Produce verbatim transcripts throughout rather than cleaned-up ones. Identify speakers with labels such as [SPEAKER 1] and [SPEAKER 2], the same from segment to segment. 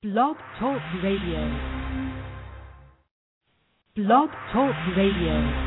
[SPEAKER 1] Blog Talk Radio. Blog Talk Radio.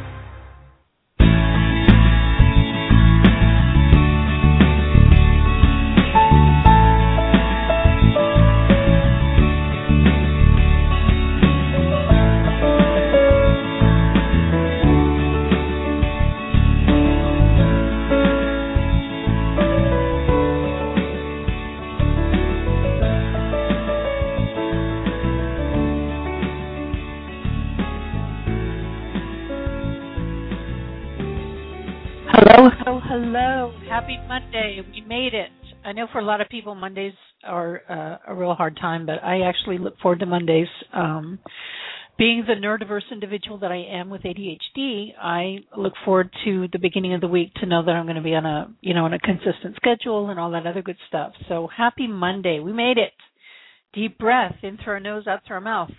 [SPEAKER 2] Hello, hello, hello. Happy Monday. We made it. I know for a lot of people Mondays are uh, a real hard time, but I actually look forward to Mondays. Um, being the neurodiverse individual that I am with A D H D, I look forward to the beginning of the week to know that I'm going to be on a, you know, on a consistent schedule and all that other good stuff. So happy Monday. We made it. Deep breath in through our nose, out through our mouth.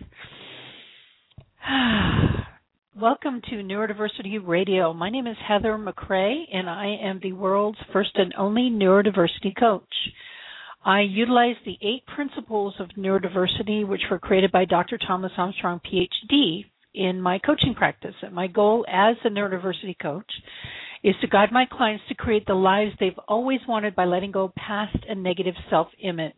[SPEAKER 2] Welcome to Neurodiversity Radio. My name is Heather McCrae, and I am the world's first and only neurodiversity coach. I utilize the eight principles of neurodiversity, which were created by Doctor Thomas Armstrong, P H D, in my coaching practice. And my goal as a neurodiversity coach is to guide my clients to create the lives they've always wanted by letting go past a negative self-image.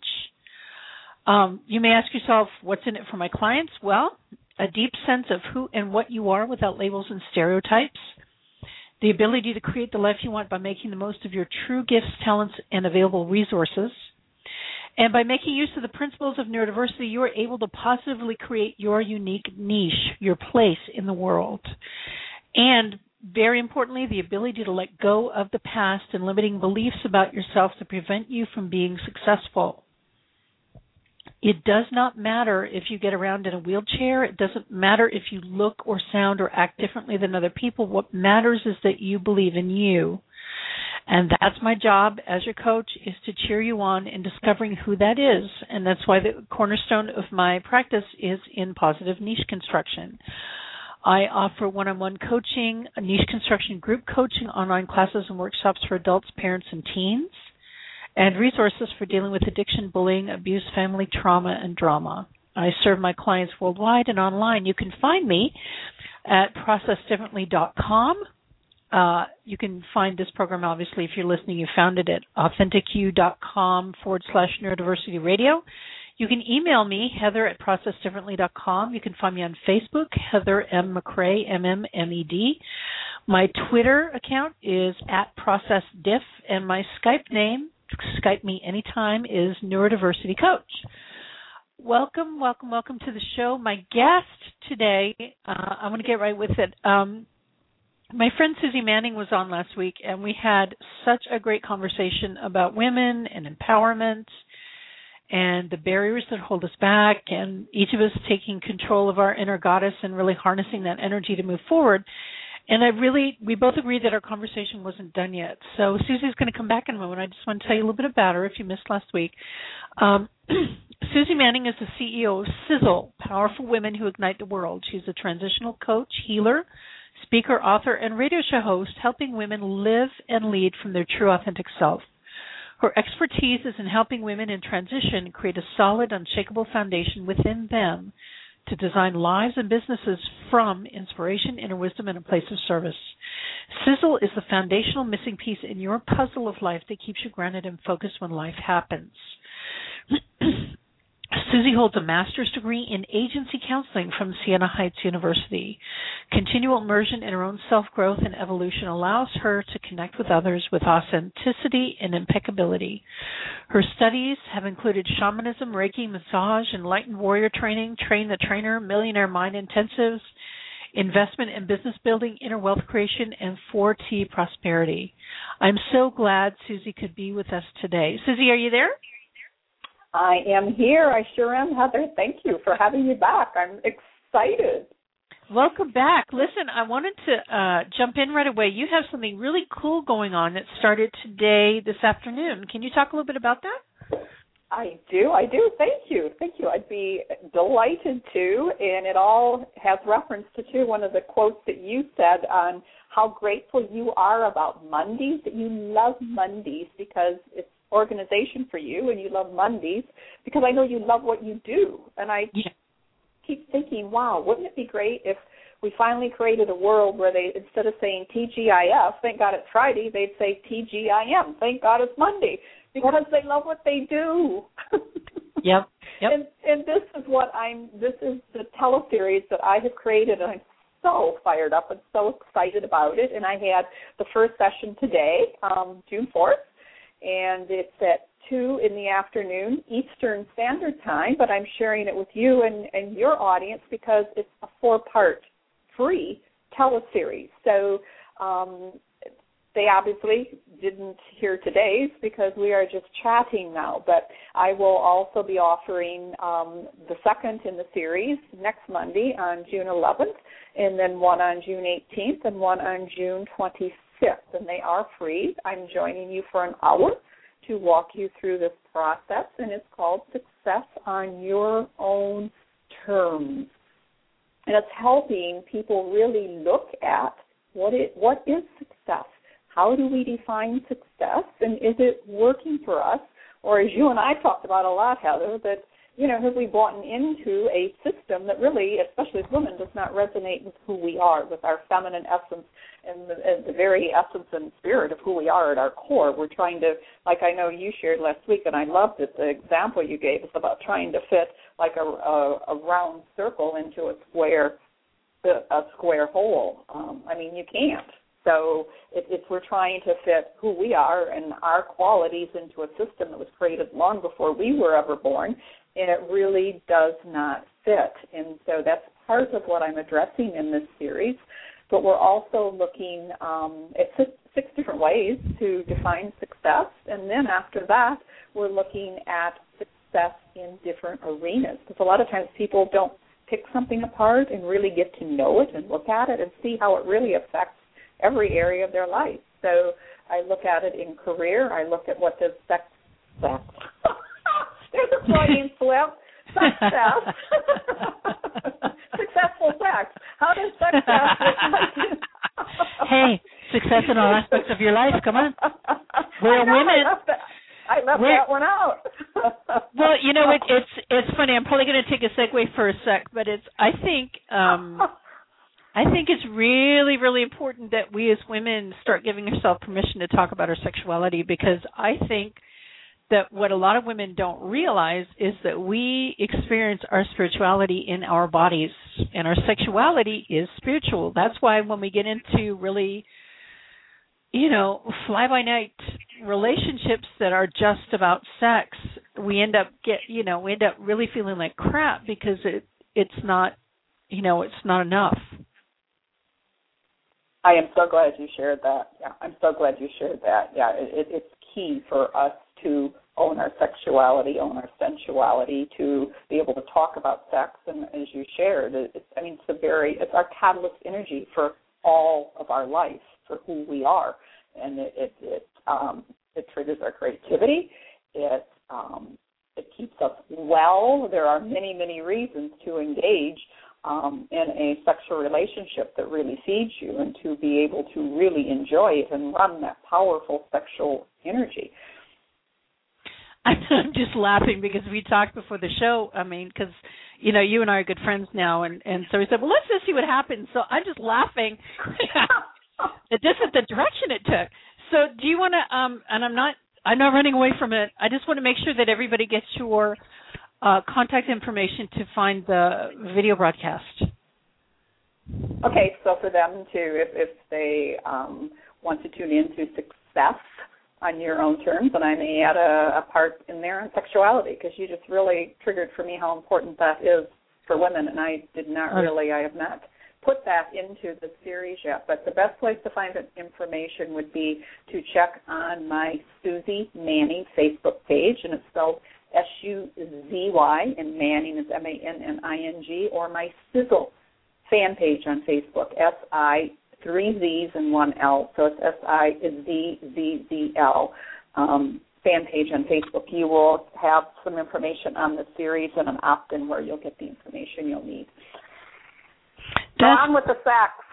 [SPEAKER 2] Um, you may ask yourself, what's in it for my clients? Well, a deep sense of who and what you are without labels and stereotypes, the ability to create the life you want by making the most of your true gifts, talents, and available resources. And by making use of the principles of neurodiversity, you are able to positively create your unique niche, your place in the world. And very importantly, the ability to let go of the past and limiting beliefs about yourself to prevent you from being successful. It does not matter if you get around in a wheelchair. It doesn't matter if you look or sound or act differently than other people. What matters is that you believe in you. And that's my job as your coach, is to cheer you on in discovering who that is. And that's why the cornerstone of my practice is in positive niche construction. I offer one-on-one coaching, niche construction group coaching, online classes and workshops for adults, parents, and teens, and resources for dealing with addiction, bullying, abuse, family trauma, and drama. I serve my clients worldwide and online. You can find me at process differently dot com. Uh, you can find this program, obviously, if you're listening, you found it at authentic-u.com forward slash neurodiversity radio. You can email me, Heather at process differently dot com. You can find me on Facebook, Heather M. McCrae, M M M E D. My Twitter account is at processdiff, and my Skype name, Skype me anytime, is Neurodiversity Coach. Welcome, welcome, welcome to the show. My guest today, uh, I'm going to get right with it. Um, my friend Susie Manning was on last week, and we had such a great conversation about women and empowerment and the barriers that hold us back, and each of us taking control of our inner goddess and really harnessing that energy to move forward. And I really, we both agreed that our conversation wasn't done yet. So Susie's going to come back in a moment. I just want to tell you a little bit about her if you missed last week. Um, Susie Manning is the C E O of Sizzle, Powerful Women Who Ignite the World. She's a transitional coach, healer, speaker, author, and radio show host, helping women live and lead from their true authentic self. Her expertise is in helping women in transition create a solid, unshakable foundation within them to design lives and businesses from inspiration, inner wisdom, and a place of service. Sizzle is the foundational missing piece in your puzzle of life that keeps you grounded and focused when life happens. Susie holds a master's degree in agency counseling from Siena Heights University. Continual immersion in her own self-growth and evolution allows her to connect with others with authenticity and impeccability. Her studies have included shamanism, Reiki, massage, enlightened warrior training, train the trainer, millionaire mind intensives, investment and business building, inner wealth creation, and four T prosperity. I'm so glad Susie could be with us today. Susie, are you there?
[SPEAKER 3] I am here. I sure am, Heather. Thank you for having me back. I'm excited.
[SPEAKER 2] Welcome back. Listen, I wanted to uh, jump in right away. You have something really cool going on that started today, this afternoon. Can you talk a little bit about that?
[SPEAKER 3] I do. I do. Thank you. Thank you. I'd be delighted to. And it all has reference to, too, one of the quotes that you said on how grateful you are about Mondays, that you love Mondays because it's organization for you and you love Mondays because I know you love what you do. And I yeah. keep thinking, wow, wouldn't it be great if we finally created a world where they, instead of saying T G I F, thank God it's Friday, they'd say T G I M, thank God it's Monday, because they love what they do.
[SPEAKER 2] Yep. Yep.
[SPEAKER 3] And, and this is what I'm, this is the teleseries that I have created, and I'm so fired up and so excited about it. And I had the first session today, um, June fourth, and it's at two in the afternoon Eastern Standard Time, but I'm sharing it with you and, and your audience because it's a four-part free teleseries. So um, they obviously didn't hear today's because we are just chatting now, but I will also be offering um, the second in the series next Monday on June eleventh, and then one on June eighteenth and one on June twenty-fifth, and they are free. I'm joining you for an hour to walk you through this process, and it's called Success on Your Own Terms. And it's helping people really look at what it what is success. How do we define success, and is it working for us? Or as you and I talked about a lot, Heather, that, you know, have we bought into a system that really, especially as women, does not resonate with who we are, with our feminine essence and the, and the very essence and spirit of who we are at our core. We're trying to, like I know you shared last week, and I loved it, the example you gave us about trying to fit like a, a, a round circle into a square, a square hole. Um, I mean, you can't. So it, it's we're trying to fit who we are and our qualities into a system that was created long before we were ever born, and it really does not fit. And so that's part of what I'm addressing in this series. But we're also looking um, at six, six different ways to define success, and then after that, we're looking at success in different arenas. Because a lot of times people don't pick something apart and really get to know it and look at it and see how it really affects every area of their life. So I look at it in career. I look at what does sex, sex. There's a Freudian slip. Success. Successful sex. How does success look like?
[SPEAKER 2] Hey, success in all aspects of your life. Come on. We're
[SPEAKER 3] know,
[SPEAKER 2] women.
[SPEAKER 3] I left that, I left that one out.
[SPEAKER 2] Well, you know, it, it's it's funny. I'm probably going to take a segue for a sec, but it's I think um, I think it's really, really important that we as women start giving ourselves permission to talk about our sexuality, because I think that what a lot of women don't realize is that we experience our spirituality in our bodies, and our sexuality is spiritual. That's why when we get into really, you know, fly-by-night relationships that are just about sex, we end up get, you know, we end up really feeling like crap because it it's not, you know, it's not enough.
[SPEAKER 3] I am so glad you shared that. Yeah, I'm so glad you shared that. Yeah, it, it, it's key for us to own our sexuality, own our sensuality, to be able to talk about sex. And as you shared, it, it, I mean, it's a very, it's our catalyst energy for all of our life, for who we are, and it it it, um, it triggers our creativity. It um, it keeps us well. There are many, many reasons to engage Um, in a sexual relationship that really feeds you, and to be able to really enjoy it and run that powerful sexual energy.
[SPEAKER 2] I'm just laughing because we talked before the show. I mean, because, you know, you and I are good friends now, and, and so we said, well, let's just see what happens. So I'm just laughing that this is the direction it took. So do you want to, um, and I'm not, I'm not running away from it. I just want to make sure that everybody gets your Uh, contact information to find the video broadcast.
[SPEAKER 3] Okay, so for them to, if, if they um, want to tune in to Success on Your Own Terms, and I may add a, a part in there on sexuality, because you just really triggered for me how important that is for women, and I did not really, I have not put that into the series yet, but the best place to find that information would be to check on my Suzy Manning Facebook page, and it's spelled S U Z Y, and Manning is M A N N I N G, or my Sizzle fan page on Facebook, S I, three Z's and one L, so it's S I Z Z Z L, um, fan page on Facebook. You will have some information on the series and an opt-in where you'll get the information you'll need. Go on with the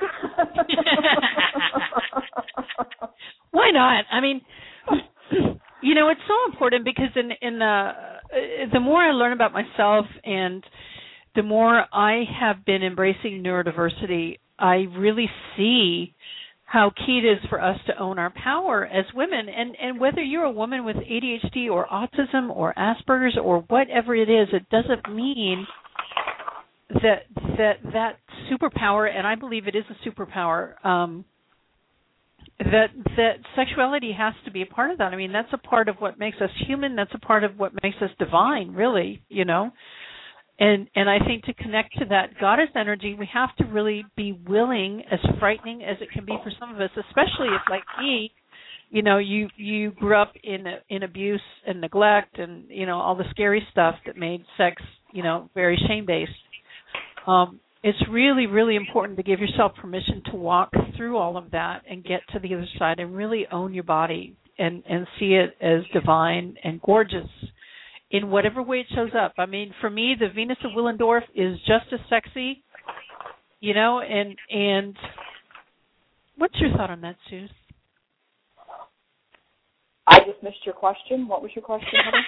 [SPEAKER 3] sex.
[SPEAKER 2] Why not? I mean, You know, it's so important because in in the the more I learn about myself and the more I have been embracing neurodiversity, I really see how key it is for us to own our power as women. And, and whether you're a woman with A D H D or autism or Asperger's or whatever it is, it doesn't mean that that that superpower, and I believe it is a superpower, um, that that sexuality has to be a part of that. I mean, that's a part of what makes us human. That's a part of what makes us divine, really, you know. And and I think to connect to that goddess energy, we have to really be willing, as frightening as it can be for some of us, especially if, like me, you know, you you grew up in in abuse and neglect and, you know, all the scary stuff that made sex, you know, very shame-based. Um, it's really, really important to give yourself permission to walk through all of that and get to the other side and really own your body and, and see it as divine and gorgeous in whatever way it shows up. I mean, for me, the Venus of Willendorf is just as sexy, you know, and and what's your thought on that, Suze?
[SPEAKER 3] I just missed your question. What was your question, Heather?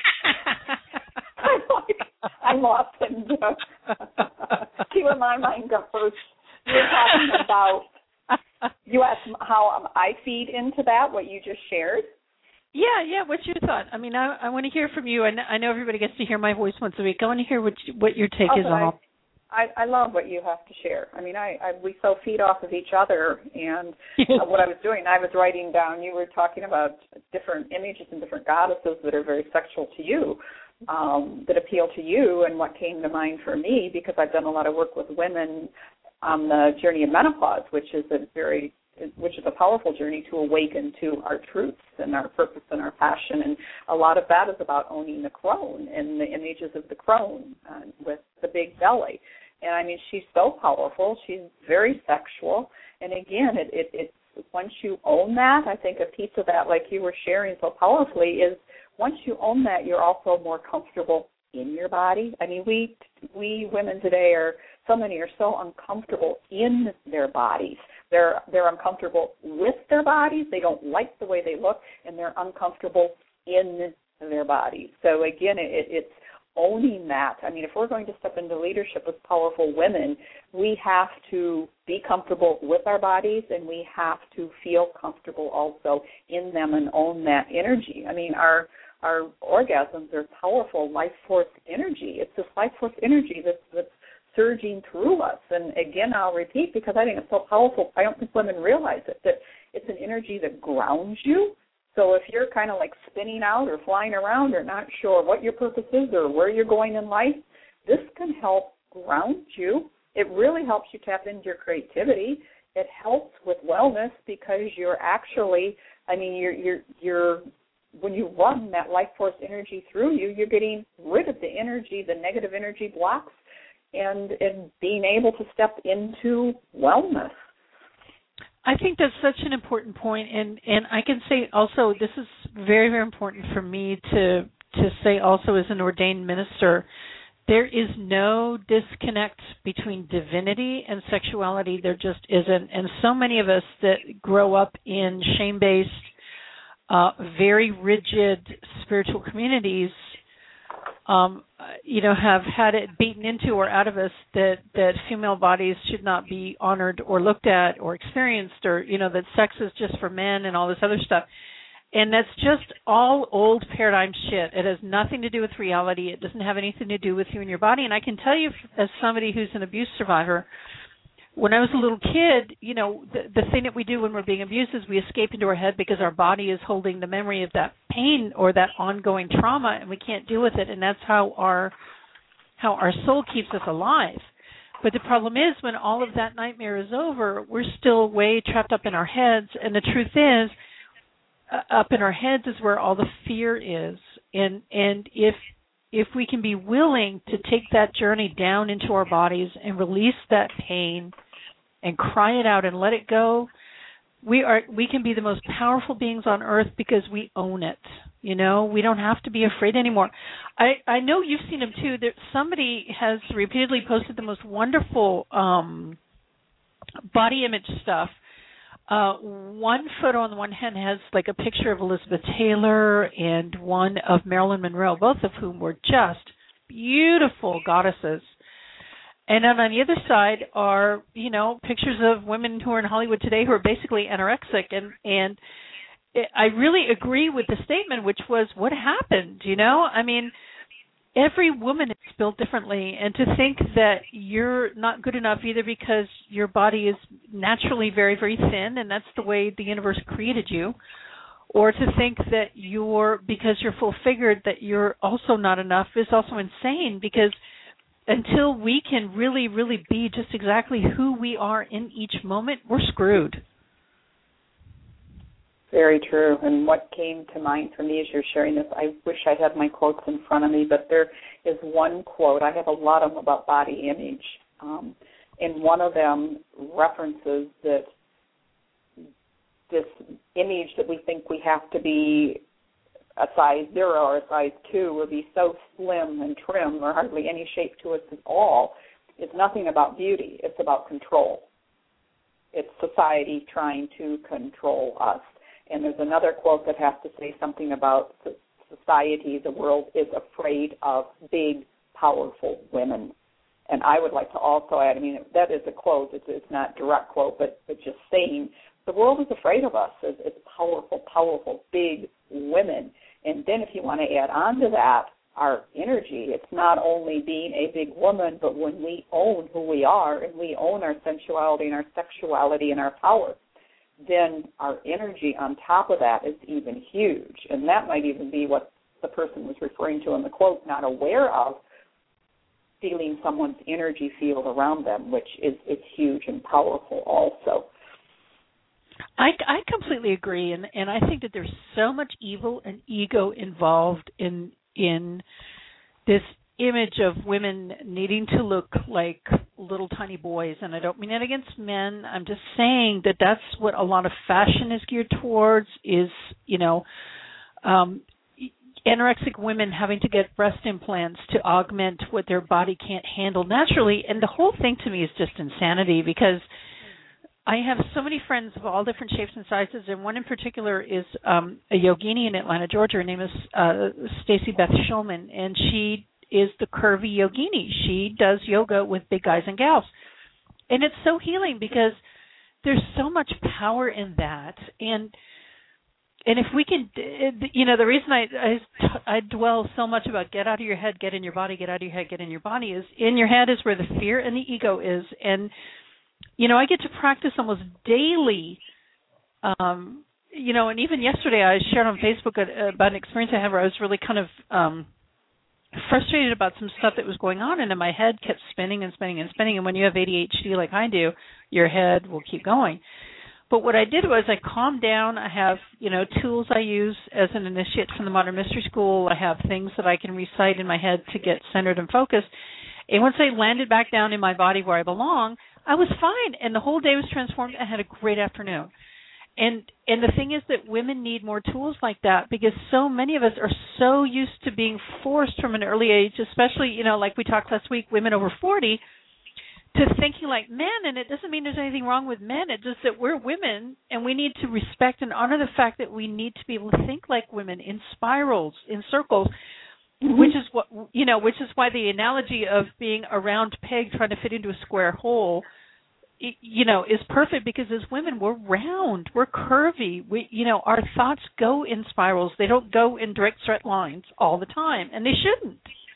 [SPEAKER 3] I'm like, I'm lost in uh, see where my mind goes. You were talking about, you asked how um, I feed into that, what you just shared.
[SPEAKER 2] Yeah, yeah. What's your thought? I mean, I, I want to hear from you. I know, I know everybody gets to hear my voice once a week. I want to hear what you, what your take
[SPEAKER 3] okay.
[SPEAKER 2] is on all.
[SPEAKER 3] I, I love what you have to share. I mean, I, I we so feed off of each other. And uh, what I was doing, I was writing down. You were talking about different images and different goddesses that are very sexual to you, um, that appeal to you. And what came to mind for me, because I've done a lot of work with women on the journey of menopause, which is a very which is a powerful journey to awaken to our truths and our purpose and our passion. And a lot of that is about owning the crone and the images of the crone uh, with the big belly. And, I mean, she's so powerful. She's very sexual. And, again, it, it, it's once you own that, I think a piece of that, like you were sharing so powerfully, is once you own that, you're also more comfortable in your body. I mean, we we women today are, so many are so uncomfortable in their bodies. They're they're uncomfortable with their bodies. They don't like the way they look, and they're uncomfortable in their bodies. So, again, it, it's owning that. I mean, if we're going to step into leadership as powerful women, we have to be comfortable with our bodies, and we have to feel comfortable also in them and own that energy. I mean, our our orgasms are powerful life force energy. It's this life force energy that's, that's surging through us. And, again, I'll repeat because I think it's so powerful. I don't think women realize it, that it's an energy that grounds you. So if you're kind of like spinning out or flying around or not sure what your purpose is or where you're going in life, this can help ground you. It really helps you tap into your creativity. It helps with wellness because you're actually, I mean, you're you're you're when you run that life force energy through you, you're getting rid of the energy, the negative energy blocks, and and being able to step into wellness.
[SPEAKER 2] I think that's such an important point, and, and I can say also this is very, very important for me to to say also as an ordained minister, there is no disconnect between divinity and sexuality. There just isn't. And so many of us that grow up in shame-based, uh, very rigid spiritual communities, Um, you know, have had it beaten into or out of us that, that female bodies should not be honored or looked at or experienced, or, you know, that sex is just for men and all this other stuff. And that's just all old paradigm shit. It has nothing to do with reality. It doesn't have anything to do with you and your body. And I can tell you, as somebody who's an abuse survivor, when I was a little kid, you know, the, the thing that we do when we're being abused is we escape into our head because our body is holding the memory of that pain or that ongoing trauma, and we can't deal with it. And that's how our how our soul keeps us alive. But the problem is when all of that nightmare is over, we're still way trapped up in our heads. And the truth is, uh, up in our heads is where all the fear is. And and if if we can be willing to take that journey down into our bodies and release that pain and cry it out and let it go, we are we can be the most powerful beings on earth because we own it. You know, we don't have to be afraid anymore. I, I know you've seen them too. There, somebody has repeatedly posted the most wonderful um, body image stuff uh, one photo on the one hand has like a picture of Elizabeth Taylor and one of Marilyn Monroe, both of whom were just beautiful goddesses. And then on the other side are, you know, pictures of women who are in Hollywood today who are basically anorexic. And, and I really agree with the statement, which was, what happened, you know? I mean, every woman is built differently, and to think that you're not good enough either because your body is naturally very, very thin, and that's the way the universe created you, or to think that you're, because you're full-figured, that you're also not enough is also insane, because until we can really, really be just exactly who we are in each moment, we're screwed.
[SPEAKER 3] Very true. And what came to mind for me as you're sharing this, I wish I had my quotes in front of me, but there is one quote. I have a lot of them about body image. Um, and one of them references that this image that we think we have to be a size zero or a size two or be so slim and trim or hardly any shape to us at all is nothing about beauty. It's about control. It's society trying to control us. And there's another quote that has to say something about society, the world is afraid of big, powerful women. And I would like to also add, I mean, that is a quote. It's, it's not a direct quote, but, but just saying the world is afraid of us. It's, it's powerful, powerful, big women. And then if you want to add on to that, our energy, it's not only being a big woman, but when we own who we are and we own our sensuality and our sexuality and our power, then our energy on top of that is even huge. And that might even be what the person was referring to in the quote, not aware of, feeling someone's energy field around them, which is, is huge and powerful also.
[SPEAKER 2] I, I completely agree, and, and I think that there's so much evil and ego involved in in this image of women needing to look like little tiny boys, and I don't mean that against men. I'm just saying that that's what a lot of fashion is geared towards, is, you know, um, anorexic women having to get breast implants to augment what their body can't handle naturally, and the whole thing to me is just insanity, because I have so many friends of all different shapes and sizes, and one in particular is um, a yogini in Atlanta, Georgia. Her name is uh, Stacey Beth Shulman, and she is the curvy yogini. She does yoga with big guys and gals. And it's so healing because there's so much power in that. And and if we can, you know, the reason I, I, I dwell so much about get out of your head, get in your body, get out of your head, get in your body, is in your head is where the fear and the ego is. And, you know, I get to practice almost daily. Um, you know, and even yesterday I shared on Facebook about an experience I had where I was really kind of um, frustrated about some stuff that was going on, and in my head kept spinning and spinning and spinning. And when you have A D H D like I do, your head will keep going. But what I did was I calmed down. I have, you know, tools I use as an initiate from the Modern Mystery School. I have things that I can recite in my head to get centered and focused. And once I landed back down in my body where I belong, I was fine. And the whole day was transformed. I had a great afternoon. And and the thing is that women need more tools like that, because so many of us are so used to being forced from an early age, especially, you know, like we talked last week, women over forty, to thinking like men. And it doesn't mean there's anything wrong with men. It's just that we're women, and we need to respect and honor the fact that we need to be able to think like women in spirals, in circles, mm-hmm. which is what, you know, which is why the analogy of being a round peg trying to fit into a square hole, you know, is perfect, because as women, we're round, we're curvy. We, you know, our thoughts go in spirals. They don't go in direct straight lines all the time, and they shouldn't.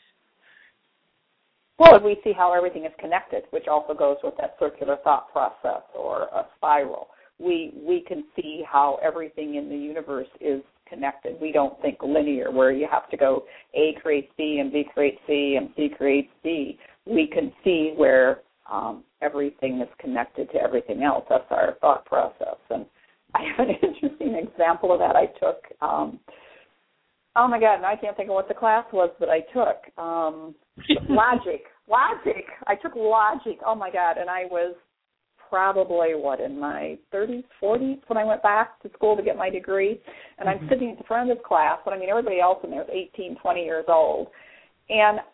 [SPEAKER 3] Well, we see how everything is connected, which also goes with that circular thought process or a spiral. We we can see how everything in the universe is connected. We don't think linear, where you have to go A creates B and B creates C and C creates D. We can see where um, everything is connected to everything else. That's our thought process. And I have an interesting example of that I took. Um, oh, my God, and I can't think of what the class was that I took. Um, logic. Logic. I took logic. Oh, my God, and I was probably, what, in my thirties, forties when I went back to school to get my degree. And I'm mm-hmm. sitting at the front of this class, but, I mean, everybody else in there is eighteen, twenty years old. And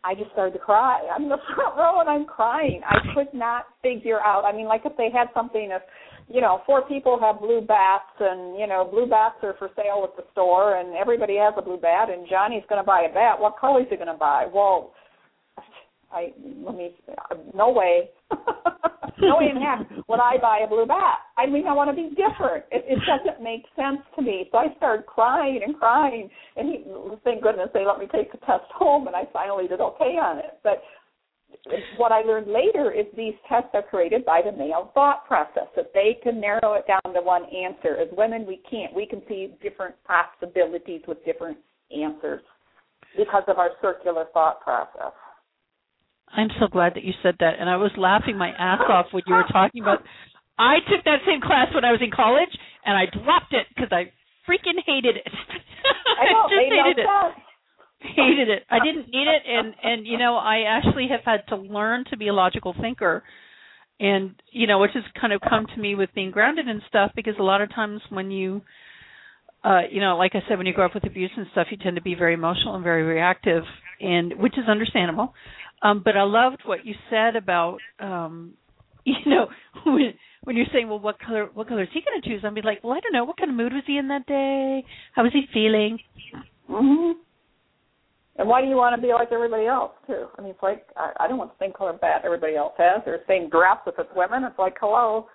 [SPEAKER 3] I just started to cry. I'm in the front row and I'm crying. I could not figure out. I mean, like if they had something, if, you know, four people have blue bats and, you know, blue bats are for sale at the store and everybody has a blue bat and Johnny's going to buy a bat, what color is he going to buy? Well, I let me, no way. No way in heck would I buy a blue bat. I mean, I want to be different. It, it doesn't make sense to me. So I started crying and crying. And he, thank goodness they let me take the test home, and I finally did okay on it. But what I learned later is these tests are created by the male thought process, that they can narrow it down to one answer. As women, we can't. We can see different possibilities with different answers because of our circular thought process.
[SPEAKER 2] I'm so glad that you said that, and I was laughing my ass off when you were talking about. I took that same class when I was in college, and I dropped it because I freaking hated it.
[SPEAKER 3] I, know,
[SPEAKER 2] I just hated it.
[SPEAKER 3] Sense.
[SPEAKER 2] Hated it. I didn't need it, and and you know I actually have had to learn to be a logical thinker, and you know which has kind of come to me with being grounded and stuff, because a lot of times when you, uh, you know, like I said, when you grow up with abuse and stuff, you tend to be very emotional and very reactive, and which is understandable. Um, but I loved what you said about, um, you know, when, when you're saying, well, what color what color is he going to choose? I'd be like, well, I don't know. What kind of mood was he in that day? How was he feeling?
[SPEAKER 3] Mm-hmm. And why do you want to be like everybody else, too? I mean, it's like, I, I don't want the same color bat everybody else has, or same dress if it's women. It's like, hello.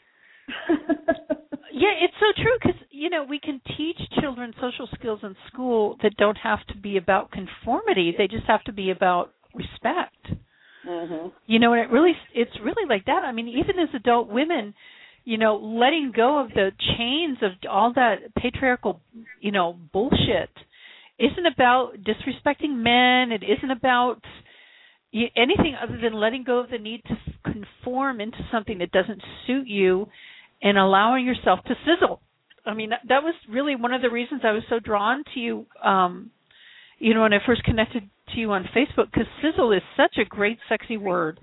[SPEAKER 2] Yeah, it's so true, because, you know, we can teach children social skills in school that don't have to be about conformity. They just have to be about respect. Mm-hmm. You know, and it really, it's really like that. I mean, even as adult women, you know, letting go of the chains of all that patriarchal, you know, bullshit isn't about disrespecting men. It isn't about anything other than letting go of the need to conform into something that doesn't suit you and allowing yourself to sizzle. I mean, that, that was really one of the reasons I was so drawn to you, um, you know, when I first connected to you on Facebook, because sizzle is such a great, sexy word.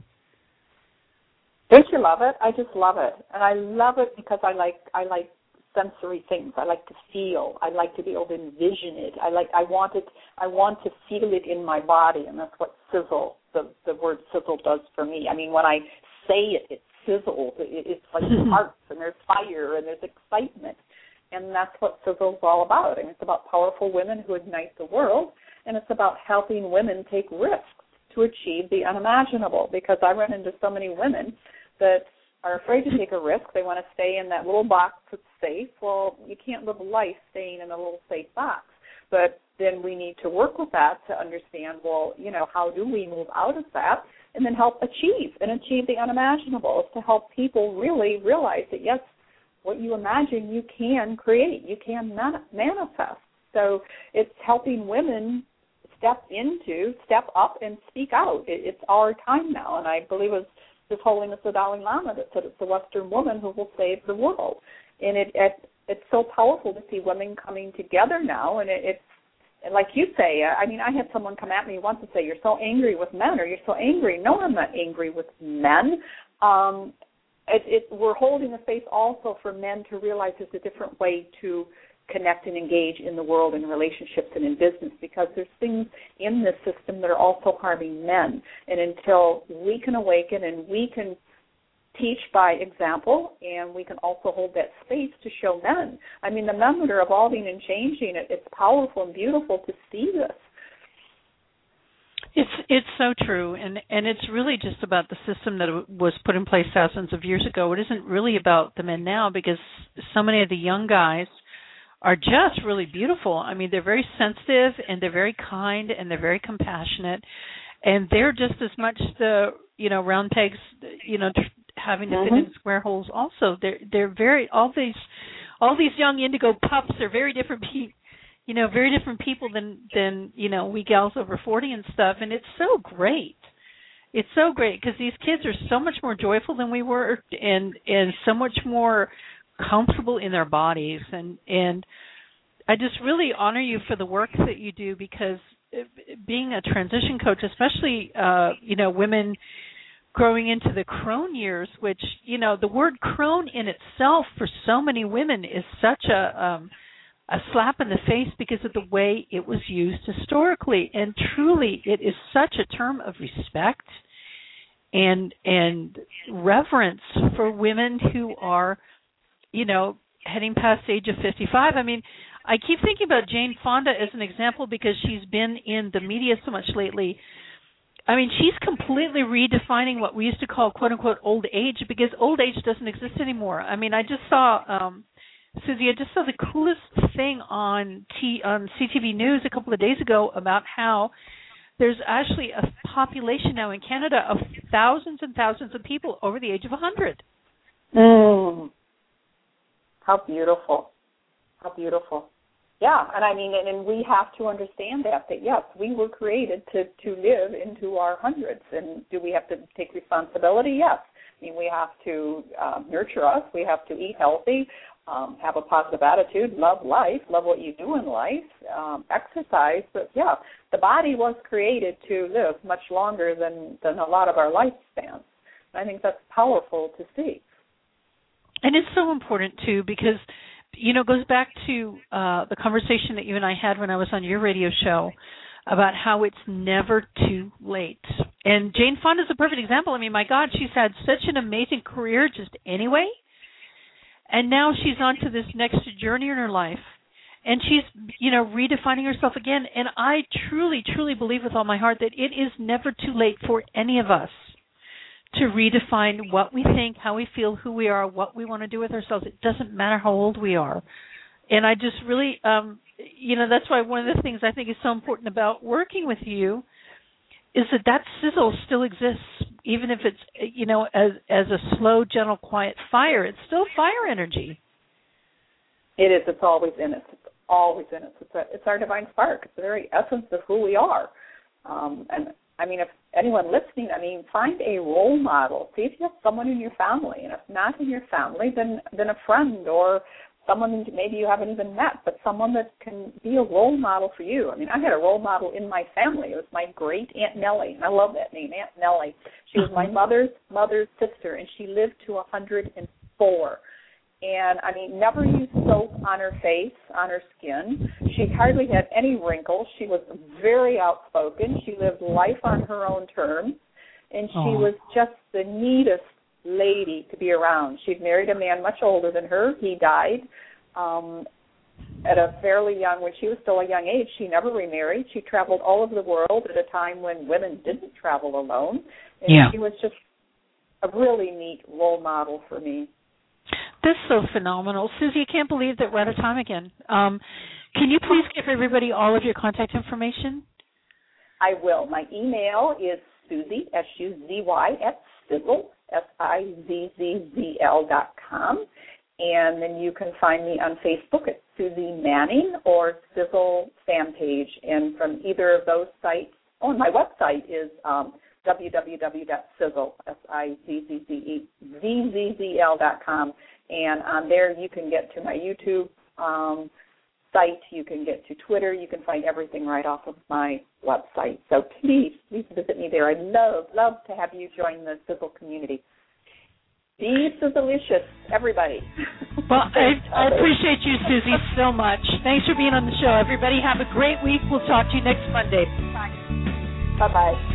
[SPEAKER 3] Don't you love it? I just love it, and I love it because I like I like sensory things. I like to feel. I like to be able to envision it. I like. I want it. I want to feel it in my body, and that's what sizzle. The the word sizzle does for me. I mean, when I say it, it sizzles. It, it's like sparks, and there's fire, and there's excitement, and that's what sizzle's all about. And it's about powerful women who ignite the world. And it's about helping women take risks to achieve the unimaginable, because I run into so many women that are afraid to take a risk. They want to stay in that little box that's safe. Well, you can't live a life staying in a little safe box. But then we need to work with that to understand, well, you know, how do we move out of that and then help achieve and achieve the unimaginable, is to help people really realize that, yes, what you imagine you can create, you can man- manifest. So it's helping women step into, step up, and speak out. It, it's our time now, and I believe it was His Holiness the Dalai Lama that said it's the Western woman who will save the world. And it, it it's so powerful to see women coming together now, and it, it's and like you say, I mean, I had someone come at me once and say, you're so angry with men, or you're so angry. No, I'm not angry with men. Um, it, it, we're holding a space also for men to realize there's a different way to connect and engage in the world, in relationships and in business, because there's things in this system that are also harming men. And until we can awaken and we can teach by example, and we can also hold that space to show men. I mean, the men that are evolving and changing, it, it's powerful and beautiful to see this.
[SPEAKER 2] It's it's so true, and and it's really just about the system that was put in place thousands of years ago. It isn't really about the men now, because so many of the young guys are just really beautiful. I mean, they're very sensitive, and they're very kind, and they're very compassionate, and they're just as much the, you know, round pegs, you know, tr- having to mm-hmm. fit in square holes also. They're they're very, all these all these young indigo pups are very different people, you know, very different people than, than, you know, we gals over forty and stuff, and it's so great. It's so great, because these kids are so much more joyful than we were, and, and so much more comfortable in their bodies, and and I just really honor you for the work that you do, because being a transition coach, especially uh, you know, women growing into the crone years, which, you know, the word crone in itself for so many women is such a um, a slap in the face because of the way it was used historically. And truly, it is such a term of respect and and reverence for women who are, you know, heading past the age of fifty-five. I mean, I keep thinking about Jane Fonda as an example because she's been in the media so much lately. I mean, she's completely redefining what we used to call, quote unquote, old age, because old age doesn't exist anymore. I mean, I just saw, um, Susie, I just saw the coolest thing on T, on C T V News a couple of days ago about how there's actually a population now in Canada of thousands and thousands of people over the age of one hundred.
[SPEAKER 3] Mm. How beautiful. How beautiful. Yeah, and I mean, and, and we have to understand that, that yes, we were created to, to live into our hundreds. And do we have to take responsibility? Yes. I mean, we have to uh, nurture us. We have to eat healthy, um, have a positive attitude, love life, love what you do in life, um, exercise. But, yeah, the body was created to live much longer than, than a lot of our lifespans. I think that's powerful to see.
[SPEAKER 2] And it's so important, too, because, you know, it goes back to uh, the conversation that you and I had when I was on your radio show about how it's never too late. And Jane Fonda is a perfect example. I mean, my God, she's had such an amazing career just anyway. And now she's on to this next journey in her life. And she's, you know, redefining herself again. And I truly, truly believe with all my heart that it is never too late for any of us to redefine what we think, how we feel, who we are, what we want to do with ourselves. It doesn't matter how old we are. And I just really, um, you know, that's why one of the things I think is so important about working with you is that that sizzle still exists, even if it's, you know, as as a slow, gentle, quiet fire. It's still fire energy.
[SPEAKER 3] It is. It's always in us. It's always in us. It's, a, it's our divine spark. It's the very essence of who we are. Um, and I mean, if anyone listening, I mean, find a role model. See if you have someone in your family. And if not in your family, then, then a friend or someone maybe you haven't even met, but someone that can be a role model for you. I mean, I had a role model in my family. It was my great Aunt Nellie. I love that name, Aunt Nellie. She was my mother's mother's sister, and she lived to one hundred four. And, I mean, never used soap on her face, on her skin. She hardly had any wrinkles. She was very outspoken. She lived life on her own terms. And she Aww. was just the neatest lady to be around. She'd married a man much older than her. He died um, at a fairly young, when she was still a young age. She never remarried. She traveled all over the world at a time when women didn't travel alone. And
[SPEAKER 2] yeah.
[SPEAKER 3] she was just a really neat role model for me.
[SPEAKER 2] That's so phenomenal. Susie, I can't believe that we're out of time again. Um, can you please give everybody all of your contact information?
[SPEAKER 3] I will. My email is Susie, S U Z Y, at Sizzle, S I Z Z Z L dot com. And then you can find me on Facebook at Susie Manning or Sizzle fan page. And from either of those sites, oh, and my website is um, w w w dot sizzle, S I Z Z Z Z Z L dot com. And on there you can get to my YouTube um, site, you can get to Twitter, you can find everything right off of my website. So please, please visit me there. I'd love, love to have you join the Sizzle community. Be Sizzleicious, everybody.
[SPEAKER 2] Well, I, I appreciate you, Susie, so much. Thanks for being on the show. Everybody have a great week. We'll talk to you next Monday.
[SPEAKER 3] Bye-bye.